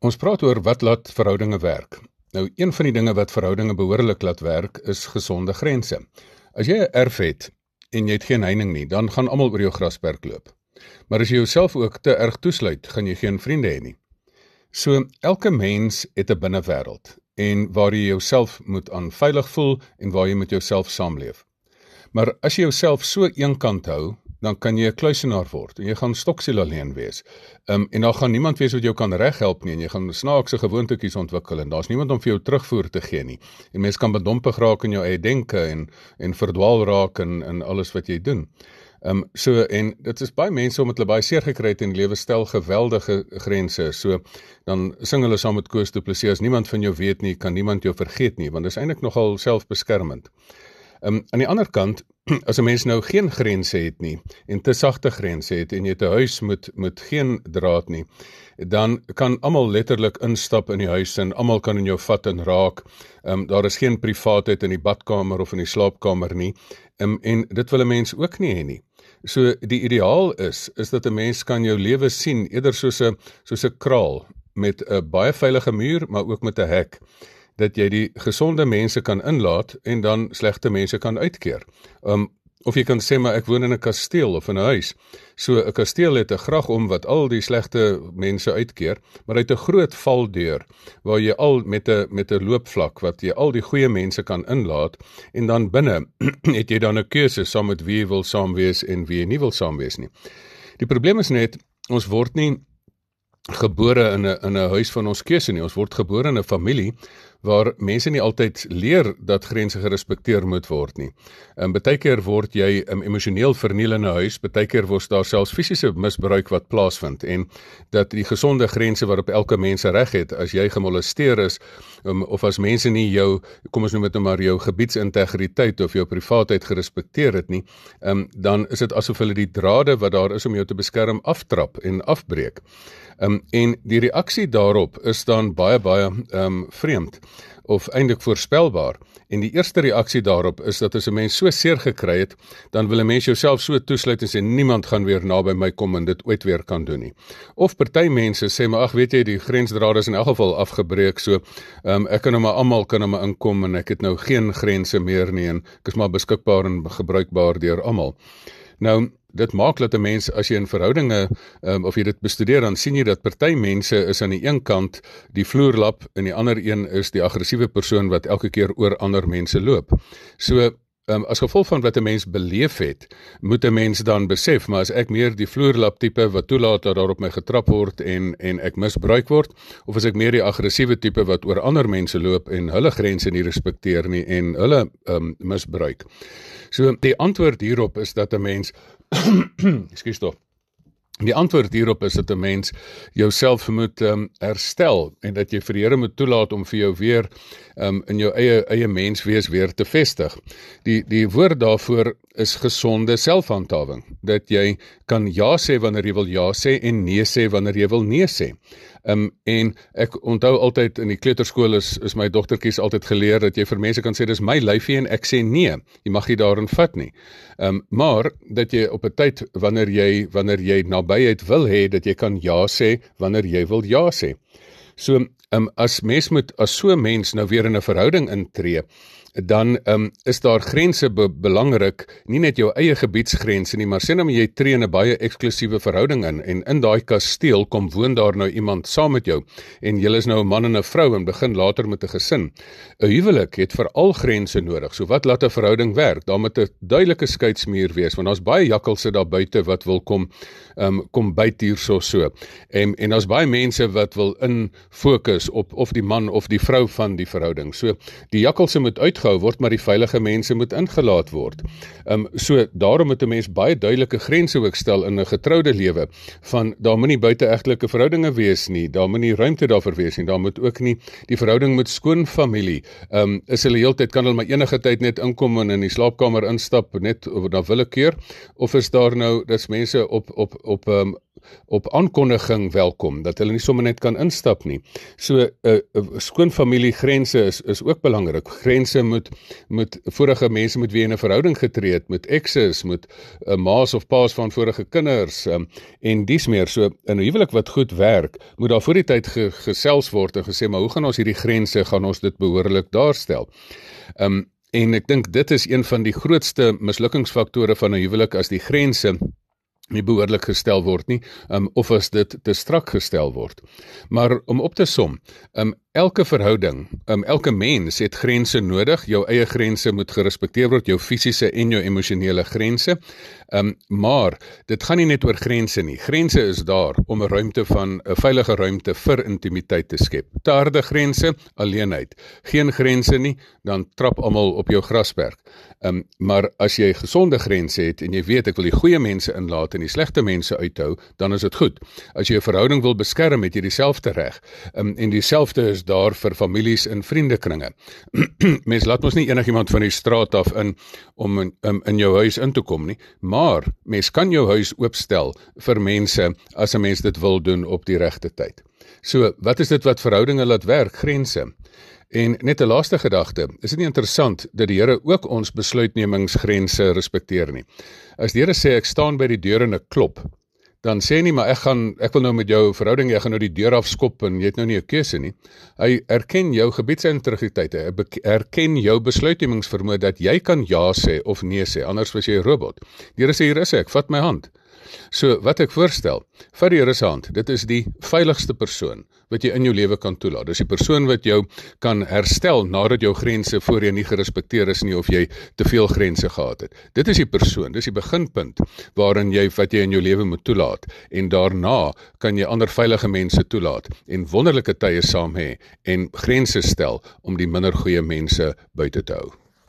Ons praat oor wat laat verhoudinge werk. Nou, een van die dinge wat verhoudinge behoorlik laat werk, is gesonde grense. As jy 'n erf het, en jy het geen heining nie, dan gaan almal oor jou grasperk loop. Maar as jy jouself ook te erg toesluit, gaan jy geen vriende hê nie. So, elke mens het 'n binnewêreld, en waar jy jouself moet aan veilig voel, en waar jy met jouself saamleef. Maar as jy jouself so eenkant hou, dan kan jy 'n kluisenaar word, en jy gaan stoksiel alleen wees. En daar gaan niemand wees wat jou kan reghelp nie, en jy gaan snaakse gewoontetjies ontwikkel, en daar's niemand om vir jou terugvoer te gee nie. En mens kan bedompig raak in jou eie denke, en verdwaal raak in alles wat jy doen. En dit is baie mense omdat hulle baie seer gekry het in die lewe stel geweldige grense, so dan sing hulle saam met Koos Du Plessis, as niemand van jou weet nie, kan niemand jou vergeet nie, want dit is eintlik nogal selfbeskermend. Aan die ander kant, as 'n mens nou geen grense het nie, en te sagte grense het, en jy het 'n huis met geen draad nie, dan kan almal letterlik instap in die huis, en almal kan in jou vat en raak. Daar is geen privaatheid in die badkamer of in die slaapkamer nie, en dit wil 'n mens ook nie hê nie. So die ideaal is dat 'n mens kan jou lewe sien, eerder soos 'n kraal, met 'n baie veilige muur, maar ook met 'n hek, dat jy die gesonde mense kan inlaat, en dan slegte mense kan uitkeer. Of jy kan sê, maar ek woon in 'n kasteel of in 'n huis. So 'n kasteel het 'n gracht om wat al die slegte mense uitkeer, maar hy het 'n groot valdeur, waar jy al met 'n loopvlak, wat jy al die goeie mense kan inlaat, en dan binne het jy dan 'n keuse saam met wie jy wil saamwees en wie jy nie wil saamwees nie. Die probleem is net, ons word nie gebore in 'n huis van ons keuse nie. Ons word gebore in 'n familie waar mense nie altyd leer dat grense gerespekteer moet word nie. Partykeer word jy emosioneel verniel in 'n huis, partykeer word daar selfs fisiese misbruik wat plaasvind, en dat die gesonde grense waarop elke mens reg het, as jy gemolesteer is, of as mense nie jou, kom ons noem dit nou maar, jou gebiedsintegriteit of jou privaatheid gerespekteer het nie, dan is dit asof hulle die drade wat daar is om jou te beskerm aftrap en afbreek. En die reaksie daarop is dan baie vreemd, of eintlik voorspelbaar. En die eerste reaksie daarop is dat as 'n mens so seer gekry het, dan wil 'n mens jouself so toesluit en sê, niemand gaan weer naby my kom en dit ooit weer kan doen nie. Of party mense sê, maar ag, weet jy, die grensdrade is in elk geval afgebreek, so ek kan nou maar, almal kan nou maar inkom, en ek het nou geen grense meer nie, en ek is maar beskikbaar en gebruikbaar deur almal. Nou, dit maak dat 'n mens, as jy in verhoudinge, of jy dit bestudeer, dan sien jy dat party mense is aan die een kant die vloerlap, en die ander een is die aggressiewe persoon wat elke keer oor ander mense loop. So, as gevolg van wat 'n mens beleef het, moet 'n mens dan besef, maar as ek meer die vloerlap tipe wat toelaat dat daar op my getrap word en ek misbruik word, of as ek meer die aggressiewe tipe wat oor ander mense loop en hulle grense nie respekteer nie en hulle misbruik. So, die antwoord hierop is dat 'n mens ekskuus tog. Die antwoord hierop is dat 'n mens jouself moet herstel, en dat jy vir die Here moet toelaat om vir jou weer in jou eie menswees weer te vestig. Die woord daarvoor is gesonde selfhandhawing, dat jy kan ja sê wanneer jy wil ja sê, en nee sê wanneer jy wil nee sê. En ek onthou altyd in die kleuterskool is my dogtertjies altyd geleer dat jy vir mense kan sê, dis my lyfie en ek sê nee, jy mag nie daarin vat nie. Maar dat jy op 'n tyd wanneer jy nabyheid wil hê, dat jy kan ja sê wanneer jy wil ja sê. So as so 'n mens nou weer in 'n verhouding intree, dan is daar grense belangrik, nie net jou eie gebiedsgrense nie, maar sê nou maar jy tree in 'n baie eksklusiewe verhouding in, en in daai kasteel kom woon daar nou iemand saam met jou, en julle is nou 'n man en 'n vrou, en begin later met 'n gesin. 'n Huwelik het veral grense nodig, so wat laat 'n verhouding werk? Daar moet 'n duidelike skeidsmuur wees, want daar's baie jakkalse daar buite wat wil kom byt hierso so, en daar's baie mense wat wil fokus op of die man of die vrou van die verhouding. So, die jakkalse moet uitgehou word, maar die veilige mense moet ingelaat word. So, daarom moet 'n mens baie duidelike grense ook stel in 'n getroude lewe, van daar moet nie buiteegtelike verhoudinge wees nie, daar moet nie ruimte daarvoor wees nie, daar moet ook nie, die verhouding met skoonfamilie, is hulle heeltyd, kan hulle maar enige tyd net inkom en in die slaapkamer instap, net na willekeur, of is daar nou, dis mense op aankondiging welkom, dat hulle nie sommer net kan instap nie. So, skoonfamiliegrense is ook belangrik, grense met vorige mense met wie jy in 'n verhouding getree het, met exes, met ma's of pa's van vorige kinders, en dies meer. So, in 'n huwelik wat goed werk, moet daar voor die tyd gesels word en gesê, maar hoe gaan ons hierdie grense, gaan ons dit behoorlik daarstel? En ek dink dit is een van die grootste mislukkingsfaktore van 'n huwelik, as die grense nie behoorlik gestel word nie, of as dit te strak gestel word. Maar om op te som, elke verhouding, elke mens het grense nodig, jou eie grense moet gerespekteer word, jou fisiese en jou emosionele grense, maar dit gaan nie net oor grense nie. Grense is daar om 'n veilige ruimte vir intimiteit te skep. Te harde grense, alleenheid. Geen grense nie, dan trap almal op jou grasperk. Maar as jy gesonde grense het, en jy weet, ek wil die goeie mense inlaat en die slegte mense uithou, dan is dit goed. As jy 'n verhouding wil beskerm, het jy dieselfde reg, en dieselfde is daar vir families en vriendekringe. Mens laat ons nie enigiemand van die straat af om in jou huis in te kom nie, maar mens kan jou huis oopstel vir mense, as 'n mens dit wil doen op die regte tyd. So, wat is dit wat verhoudinge laat werk? Grense. En net 'n laaste gedagte, is dit nie interessant dat die Here ook ons besluitnemingsgrense respekteer nie? As die Here sê, ek staan by die deur en ek klop, dan sê hy nie, maar ek wil nou met jou verhouding, jy gaan nou die deur afskop en jy het nou nie 'n keuse nie. Hy erken jou gebiedsintegriteit, hy erken jou besluitnemingsvermoë dat jy kan ja sê of nee sê, anders was jy 'n robot. Die Here sê, hier is ek, vat my hand. So, wat ek voorstel, vat die Here se hand, dit is die veiligste persoon wat jy in jou lewe kan toelaat. Dis die persoon wat jou kan herstel nadat jou grense voorheen nie gerespekteer is nie, of jy te veel grense gehad het. Dit is die persoon, dis die beginpunt waarin wat jy in jou lewe moet toelaat, en daarna kan jy ander veilige mense toelaat, en wonderlike tye saam hê, en grense stel om die minder goeie mense buite te hou.